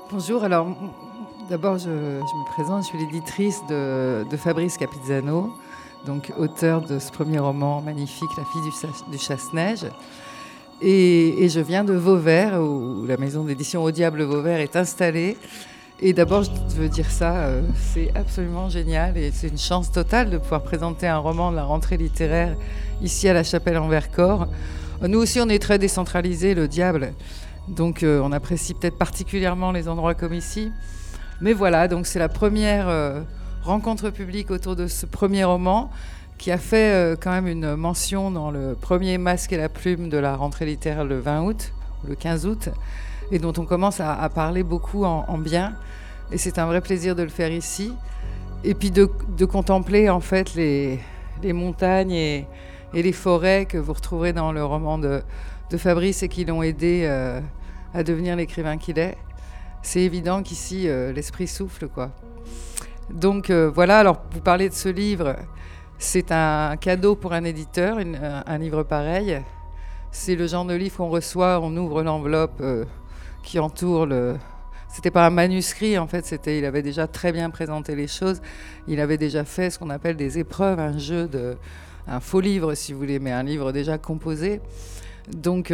Bonjour, alors d'abord je me présente, je suis l'éditrice de Fabrice Capizzano, donc auteur de ce premier roman magnifique, La fille du chasse-neige. Et je viens de Vauvert, où la maison d'édition Au Diable Vauvert est installée. Et d'abord, je veux dire ça, c'est absolument génial et c'est une chance totale de pouvoir présenter un roman de la rentrée littéraire ici à la Chapelle-en-Vercors. Nous aussi, on est très décentralisés, le Diable, donc on apprécie peut-être particulièrement les endroits comme ici. Mais voilà, donc c'est la première rencontre publique autour de ce premier roman qui a fait quand même une mention dans le premier Masque et la plume de la rentrée littéraire le 20 août, le 15 août, et dont on commence à parler beaucoup en bien. Et c'est un vrai plaisir de le faire ici. Et puis de contempler en fait les montagnes et les forêts que vous retrouverez dans le roman de Fabrice et qui l'ont aidé à devenir l'écrivain qu'il est. C'est évident qu'ici, l'esprit souffle, quoi. Donc voilà, alors vous parlez de ce livre, c'est un cadeau pour un éditeur, un livre pareil. C'est le genre de livre qu'on reçoit, on ouvre l'enveloppe qui entoure le... C'était pas un manuscrit, en fait, il avait déjà très bien présenté les choses. Il avait déjà fait ce qu'on appelle des épreuves, un faux livre, si vous voulez, mais un livre déjà composé. Donc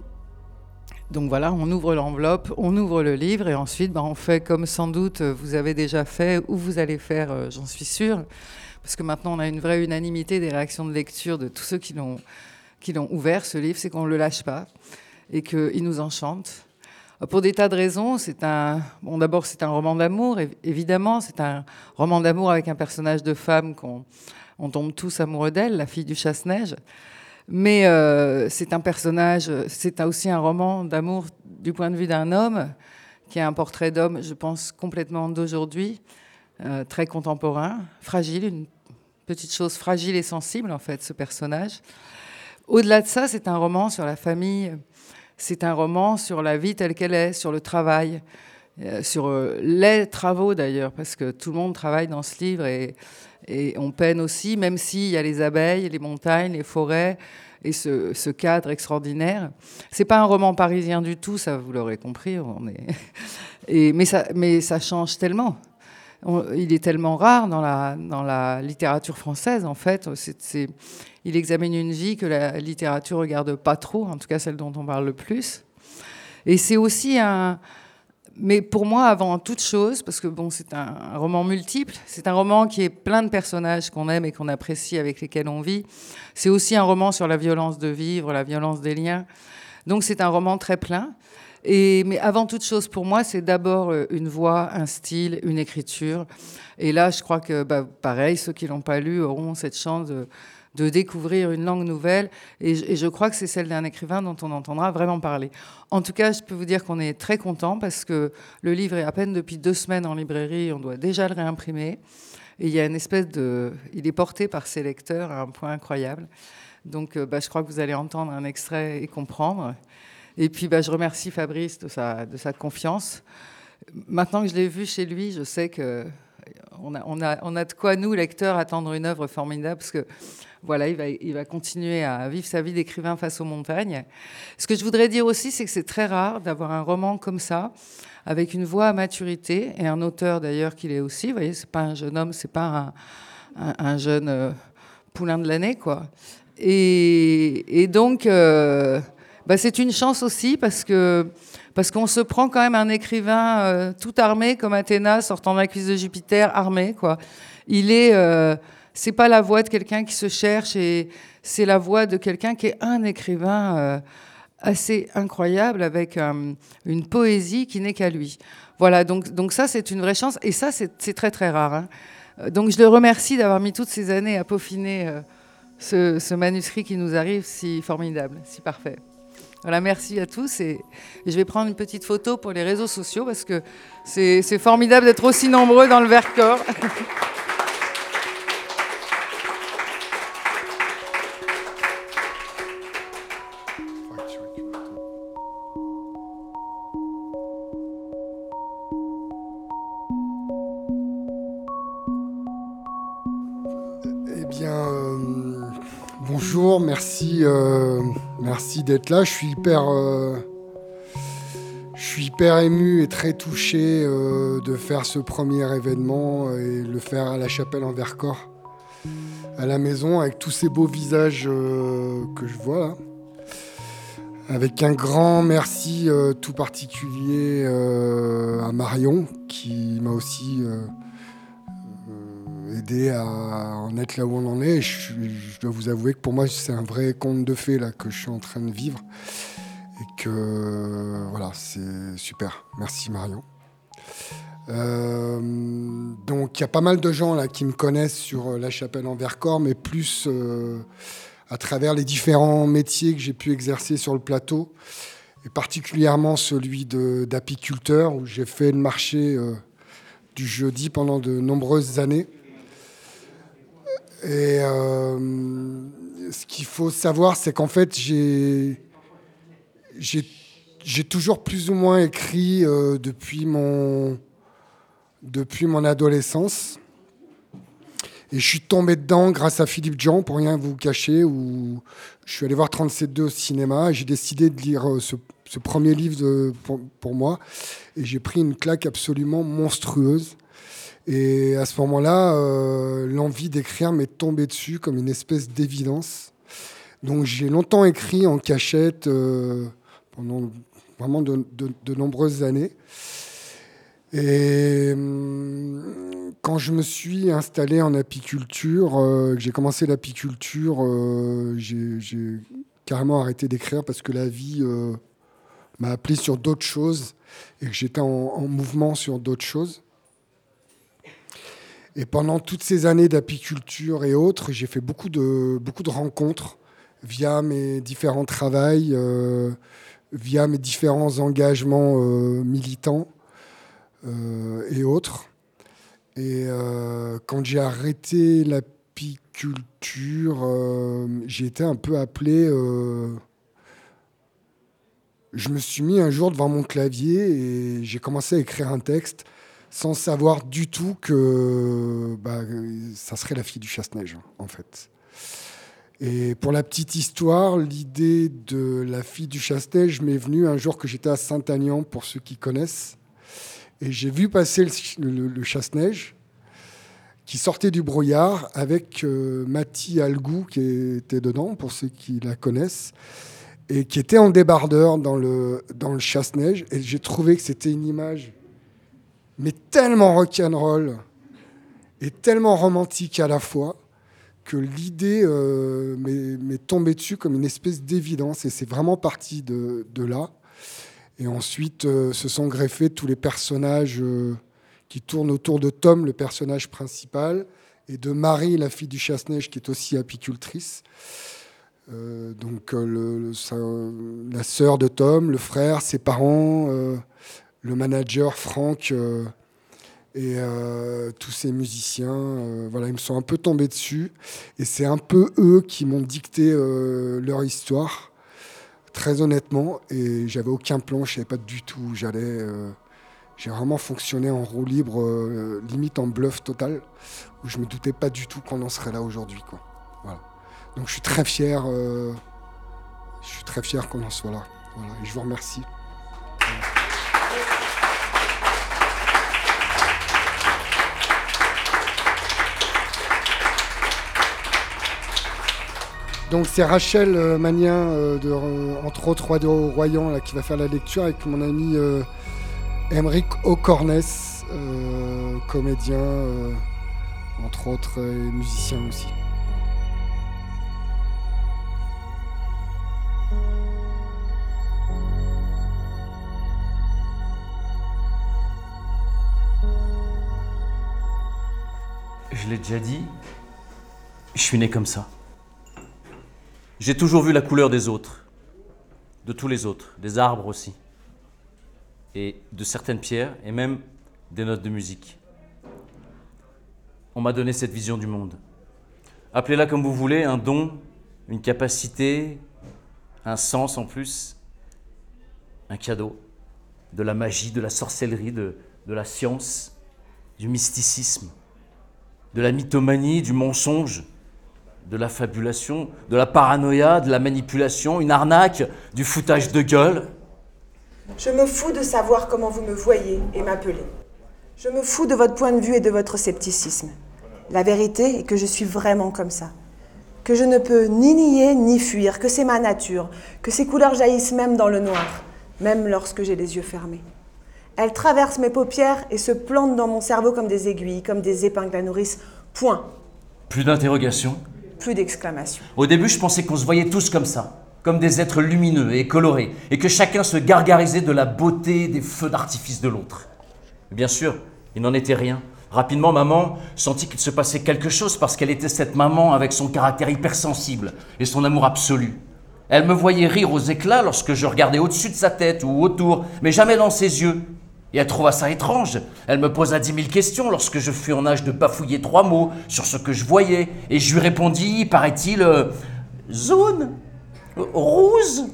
voilà, on ouvre l'enveloppe, on ouvre le livre et ensuite on fait comme sans doute vous avez déjà fait ou vous allez faire, j'en suis sûre, parce que maintenant on a une vraie unanimité des réactions de lecture de tous ceux qui l'ont ouvert, ce livre, c'est qu'on ne le lâche pas et qu'il nous enchante. Pour des tas de raisons, d'abord c'est un roman d'amour, évidemment, c'est un roman d'amour avec un personnage de femme on tombe tous amoureux d'elle, la fille du chasse-neige. Mais c'est un personnage, c'est aussi un roman d'amour du point de vue d'un homme, qui est un portrait d'homme, je pense, complètement d'aujourd'hui, très contemporain, fragile, une petite chose fragile et sensible, en fait, ce personnage. Au-delà de ça, c'est un roman sur la famille, c'est un roman sur la vie telle qu'elle est, sur le travail, sur les travaux d'ailleurs, parce que tout le monde travaille dans ce livre et on peine aussi, même s'il y a les abeilles, les montagnes, les forêts et ce cadre extraordinaire. C'est pas un roman parisien du tout, ça vous l'aurez compris. Mais ça change tellement. Il est tellement rare dans la littérature française, en fait. Il examine une vie que la littérature regarde pas trop, en tout cas celle dont on parle le plus. Et c'est aussi mais pour moi, avant toute chose, parce que c'est un roman multiple, c'est un roman qui est plein de personnages qu'on aime et qu'on apprécie, avec lesquels on vit. C'est aussi un roman sur la violence de vivre, la violence des liens. Donc c'est un roman très plein. Mais avant toute chose, pour moi, c'est d'abord une voix, un style, une écriture. Et là, je crois que, pareil, ceux qui ne l'ont pas lu auront cette chance de découvrir une langue nouvelle. Et je crois que c'est celle d'un écrivain dont on entendra vraiment parler. En tout cas, je peux vous dire qu'on est très content parce que le livre est à peine depuis 2 semaines en librairie. On doit déjà le réimprimer. Et il y a une espèce il est porté par ses lecteurs à un point incroyable. Donc, je crois que vous allez entendre un extrait et comprendre. Et puis, je remercie Fabrice de sa confiance. Maintenant que je l'ai vu chez lui, je sais qu'on a de quoi, nous, lecteurs, attendre une œuvre formidable, parce que voilà, il va continuer à vivre sa vie d'écrivain face aux montagnes. Ce que je voudrais dire aussi, c'est que c'est très rare d'avoir un roman comme ça, avec une voix à maturité, et un auteur d'ailleurs qu'il est aussi. Vous voyez, c'est pas un jeune homme, c'est pas un jeune poulain de l'année, quoi. Et donc... c'est une chance aussi parce qu'on se prend quand même un écrivain tout armé comme Athéna sortant de la cuisse de Jupiter, armé, quoi. C'est pas la voix de quelqu'un qui se cherche, et c'est la voix de quelqu'un qui est un écrivain assez incroyable, avec une poésie qui n'est qu'à lui. Voilà, donc ça c'est une vraie chance, et ça c'est très très rare, hein. Donc je le remercie d'avoir mis toutes ces années à peaufiner ce manuscrit qui nous arrive si formidable, si parfait. Voilà, merci à tous, et je vais prendre une petite photo pour les réseaux sociaux parce que c'est formidable d'être aussi nombreux dans le Vercors. Eh bien, bonjour, merci d'être là. Je suis hyper ému et très touché de faire ce premier événement et le faire à la chapelle en Vercors, à la maison, avec tous ces beaux visages que je vois là. Avec un grand merci tout particulier à Marion, qui m'a aussi aidé à en être là où on en est. Et je dois vous avouer que pour moi, c'est un vrai conte de fées là, que je suis en train de vivre. Et que voilà, c'est super. Merci Marion. Donc il y a pas mal de gens là qui me connaissent sur la chapelle en Vercors, mais plus à travers les différents métiers que j'ai pu exercer sur le plateau, et particulièrement celui d'apiculteur, où j'ai fait le marché du jeudi pendant de nombreuses années. Et ce qu'il faut savoir, c'est qu'en fait, j'ai toujours plus ou moins écrit depuis mon adolescence. Et je suis tombé dedans grâce à Philippe Jean, pour rien vous cacher, où je suis allé voir 37.2 au cinéma et j'ai décidé de lire ce premier livre pour moi. Et j'ai pris une claque absolument monstrueuse. Et à ce moment-là, l'envie d'écrire m'est tombée dessus comme une espèce d'évidence. Donc j'ai longtemps écrit en cachette pendant vraiment de nombreuses années. Et quand je me suis installé en apiculture, que j'ai commencé l'apiculture, j'ai carrément arrêté d'écrire parce que la vie m'a appelé sur d'autres choses et que j'étais en mouvement sur d'autres choses. Et pendant toutes ces années d'apiculture et autres, j'ai fait beaucoup de rencontres via mes différents travails, via mes différents engagements militants. Et autres. Et quand j'ai arrêté l'apiculture, j'ai été un peu appelé. Je me suis mis un jour devant mon clavier et j'ai commencé à écrire un texte sans savoir du tout que ça serait la fille du chasse-neige, en fait. Et pour la petite histoire, l'idée de la fille du chasse-neige m'est venue un jour que j'étais à Saint-Aignan, pour ceux qui connaissent. Et j'ai vu passer le chasse-neige qui sortait du brouillard avec Mathie Algou qui était dedans, pour ceux qui la connaissent, et qui était en débardeur dans le chasse-neige. Et j'ai trouvé que c'était une image, mais tellement rock'n'roll et tellement romantique à la fois, que l'idée m'est tombée dessus comme une espèce d'évidence. Et c'est vraiment parti de là. Et ensuite, se sont greffés tous les personnages qui tournent autour de Tom, le personnage principal, et de Marie, la fille du chasse-neige, qui est aussi apicultrice. Donc la sœur de Tom, le frère, ses parents, le manager Franck et tous ces musiciens. Voilà, ils me sont un peu tombés dessus. Et c'est un peu eux qui m'ont dicté leur histoire. Très honnêtement, et j'avais aucun plan, je savais pas du tout où j'allais. J'ai vraiment fonctionné en roue libre, limite en bluff total, où je me doutais pas du tout qu'on en serait là aujourd'hui, quoi. Voilà. Donc je suis très fier qu'on en soit là. Voilà. Et je vous remercie. Donc c'est Rachel Magnien, entre autres Roi de Royan, là, qui va faire la lecture avec mon ami Émeric Ocornes, comédien, entre autres, et musicien aussi. Je l'ai déjà dit, je suis né comme ça. J'ai toujours vu la couleur des autres, de tous les autres, des arbres aussi, et de certaines pierres, et même des notes de musique. On m'a donné cette vision du monde. Appelez-la comme vous voulez, un don, une capacité, un sens en plus, un cadeau, de la magie, de la sorcellerie, de la science, du mysticisme, de la mythomanie, du mensonge, de la fabulation, de la paranoïa, de la manipulation, une arnaque, du foutage de gueule. Je me fous de savoir comment vous me voyez et m'appelez. Je me fous de votre point de vue et de votre scepticisme. La vérité est que je suis vraiment comme ça. Que je ne peux ni nier ni fuir, que c'est ma nature, que ces couleurs jaillissent même dans le noir, même lorsque j'ai les yeux fermés. Elles traversent mes paupières et se plantent dans mon cerveau comme des aiguilles, comme des épingles à nourrice. Point. Plus d'interrogations. Plus d'exclamations. Au début, je pensais qu'on se voyait tous comme ça, comme des êtres lumineux et colorés, et que chacun se gargarisait de la beauté des feux d'artifice de l'autre. Bien sûr, il n'en était rien. Rapidement, maman sentit qu'il se passait quelque chose parce qu'elle était cette maman avec son caractère hypersensible et son amour absolu. Elle me voyait rire aux éclats lorsque je regardais au-dessus de sa tête ou autour, mais jamais dans ses yeux. Et elle trouva ça étrange. Elle me posa 10 000 questions lorsque je fus en âge de bafouiller 3 mots sur ce que je voyais. Et je lui répondis, paraît-il, zone, rose,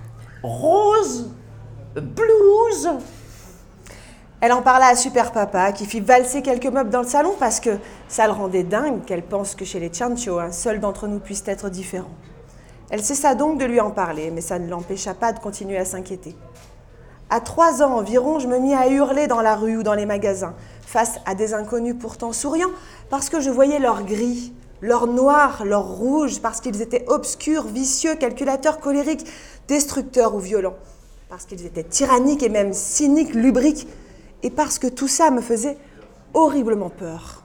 rose, blues. Elle en parla à Super Papa, qui fit valser quelques meubles dans le salon parce que ça le rendait dingue qu'elle pense que chez les Chancho, un seul d'entre nous puisse être différent. Elle cessa donc de lui en parler, mais ça ne l'empêcha pas de continuer à s'inquiéter. À 3 ans environ, je me mis à hurler dans la rue ou dans les magasins, face à des inconnus pourtant souriants, parce que je voyais leur gris, leur noir, leur rouge, parce qu'ils étaient obscurs, vicieux, calculateurs, colériques, destructeurs ou violents, parce qu'ils étaient tyranniques et même cyniques, lubriques, et parce que tout ça me faisait horriblement peur.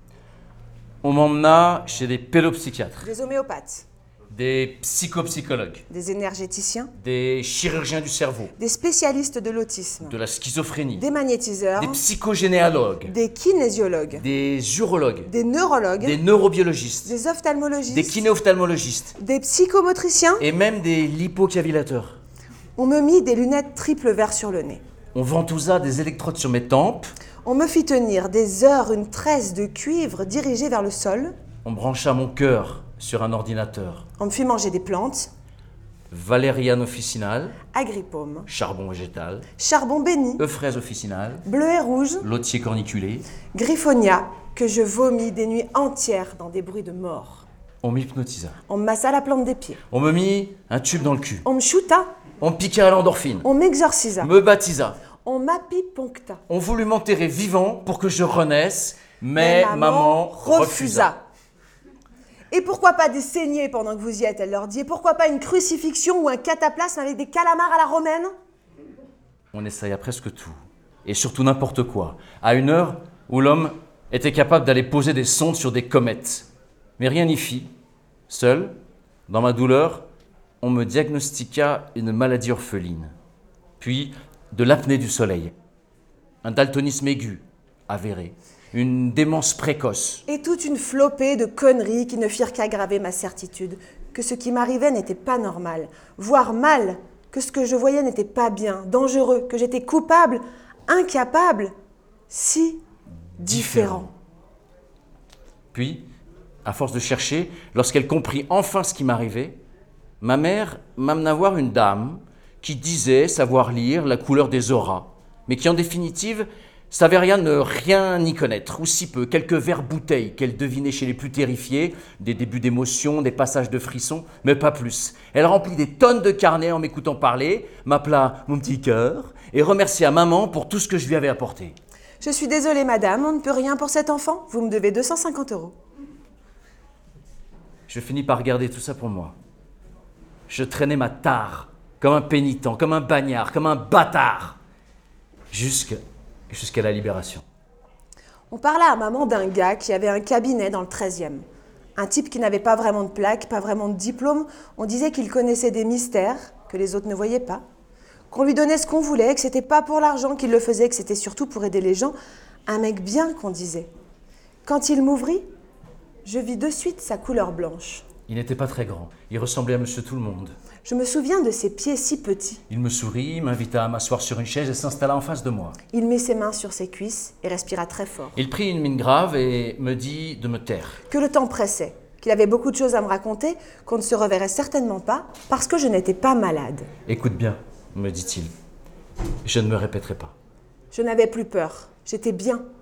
On m'emmena chez des pédopsychiatres, Des homéopathes, des psychopsychologues, des énergéticiens, des chirurgiens du cerveau, des spécialistes de l'autisme, de la schizophrénie, des magnétiseurs, des psychogénéalogues, des kinésiologues, des urologues, des neurologues, des neurobiologistes, des ophtalmologistes, des kinéophtalmologistes des psychomotriciens. et même des lipocavilateurs. On me mit des lunettes triple verre sur le nez. On ventousa des électrodes sur mes tempes, On me fit tenir des heures une tresse de cuivre dirigée vers le sol. on brancha mon cœur sur un ordinateur. On me fit manger des plantes, Valériane officinale, agripaume, charbon végétal, charbon béni, fraise officinale, bleu et rouge, lotier corniculé. griffonia, que je vomis des nuits entières dans des bruits de mort. On m'hypnotisa. On me massa la plante des pieds. On me mit un tube dans le cul. On me shoota, On me piqua à l'endorphine. on m'exorcisa, Me baptisa. on m'apiponcta. On voulut m'enterrer vivant pour que je renaisse, mais maman refusa. Et pourquoi pas des saignées pendant que vous y êtes, elle leur dit. Et pourquoi pas une crucifixion ou un cataplasme avec des calamars à la romaine? On essaya presque tout, et surtout n'importe quoi, à une heure où l'homme était capable d'aller poser des sondes sur des comètes. Mais rien n'y fit. Seul, dans ma douleur, on me diagnostiqua une maladie orpheline, puis de l'apnée du soleil, un daltonisme aigu, avéré, une démence précoce. Et toute une flopée de conneries qui ne firent qu'aggraver ma certitude que ce qui m'arrivait n'était pas normal, voire mal, que ce que je voyais n'était pas bien, dangereux, que j'étais coupable, incapable, si différent. Puis, à force de chercher, lorsqu'elle comprit enfin ce qui m'arrivait, ma mère m'amena voir une dame qui disait savoir lire la couleur des auras, mais qui en définitive s'avérait ne rien y connaître, ou si peu, quelques vers bouteilles qu'elle devinait chez les plus terrifiés, des débuts d'émotion, des passages de frissons, mais pas plus. Elle remplit des tonnes de carnets en m'écoutant parler, m'appela mon petit cœur, et remercia maman pour tout ce que je lui avais apporté. Je suis désolée, madame, on ne peut rien pour cet enfant. Vous me devez 250 €. Je finis par garder tout ça pour moi. Je traînais ma tare, comme un pénitent, comme un bagnard, comme un bâtard, jusqu'à la libération. On parla à maman d'un gars qui avait un cabinet dans le 13e. Un type qui n'avait pas vraiment de plaque, pas vraiment de diplôme. On disait qu'il connaissait des mystères que les autres ne voyaient pas. Qu'on lui donnait ce qu'on voulait, que c'était pas pour l'argent qu'il le faisait, que c'était surtout pour aider les gens. Un mec bien, qu'on disait. Quand il m'ouvrit, je vis de suite sa couleur blanche. Il n'était pas très grand, il ressemblait à Monsieur Tout-le-Monde. Je me souviens de ses pieds si petits. Il me sourit, m'invita à m'asseoir sur une chaise et s'installa en face de moi. Il mit ses mains sur ses cuisses et respira très fort. Il prit une mine grave et me dit de me taire. Que le temps pressait, qu'il avait beaucoup de choses à me raconter, qu'on ne se reverrait certainement pas, parce que je n'étais pas malade. Écoute bien, me dit-il. Je ne me répéterai pas. Je n'avais plus peur, j'étais bien.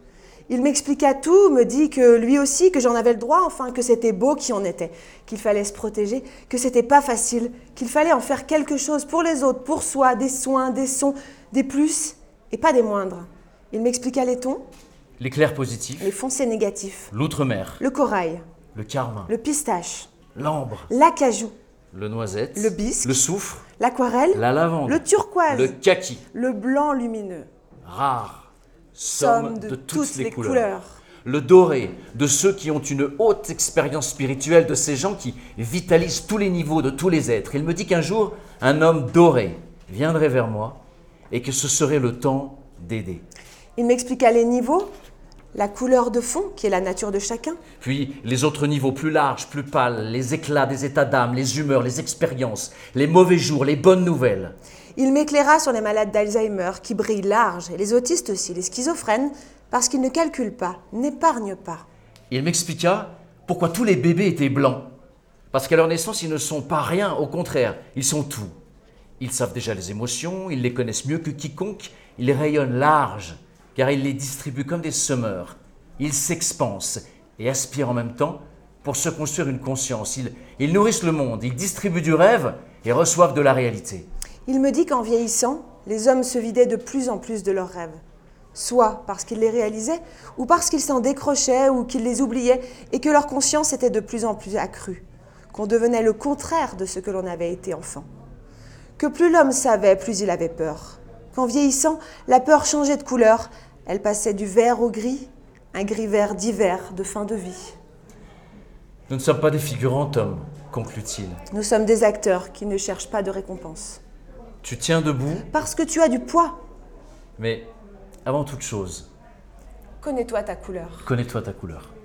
Il m'expliqua tout, me dit que lui aussi, que j'en avais le droit, enfin que c'était beau qui en était, qu'il fallait se protéger, que c'était pas facile, qu'il fallait en faire quelque chose pour les autres, pour soi, des soins, des sons, des plus et pas des moindres. Il m'expliqua les tons, L'éclair positif, les foncés négatifs, l'outre-mer, le corail, le carmin, le pistache, l'ambre, l'acajou, le noisette, le bisque, le soufre, l'aquarelle, la lavande, le turquoise, le kaki. le blanc lumineux. Rare, somme de toutes les couleurs. Le doré, de ceux qui ont une haute expérience spirituelle, de ces gens qui vitalisent tous les niveaux de tous les êtres. Il me dit qu'un jour, un homme doré viendrait vers moi et que ce serait le temps d'aider. Il m'expliqua les niveaux, la couleur de fond, qui est la nature de chacun, Puis les autres niveaux plus larges, plus pâles, les éclats des états d'âme, les humeurs, les expériences, les mauvais jours, les bonnes nouvelles. il m'éclaira sur les malades d'Alzheimer qui brillent large, et les autistes aussi, les schizophrènes, parce qu'ils ne calculent pas, n'épargnent pas. Il m'expliqua pourquoi tous les bébés étaient blancs. Parce qu'à leur naissance, ils ne sont pas rien, au contraire, ils sont tout. Ils savent déjà les émotions, ils les connaissent mieux que quiconque, ils rayonnent large, car ils les distribuent comme des semeurs. Ils s'expansent et aspirent en même temps pour se construire une conscience. Ils nourrissent le monde, ils distribuent du rêve et reçoivent de la réalité. Il me dit qu'en vieillissant, les hommes se vidaient de plus en plus de leurs rêves. Soit parce qu'ils les réalisaient, ou parce qu'ils s'en décrochaient, ou qu'ils les oubliaient, et que leur conscience était de plus en plus accrue, qu'on devenait le contraire de ce que l'on avait été enfant. Que plus l'homme savait, plus il avait peur. Qu'en vieillissant, la peur changeait de couleur, elle passait du vert au gris, un gris-vert d'hiver, de fin de vie. Nous ne sommes pas des figurants, Tom, conclut-il. Nous sommes des acteurs qui ne cherchent pas de récompense. Tu tiens debout, Parce que tu as du poids. mais avant toute chose, Connais-toi ta couleur. connais-toi ta couleur.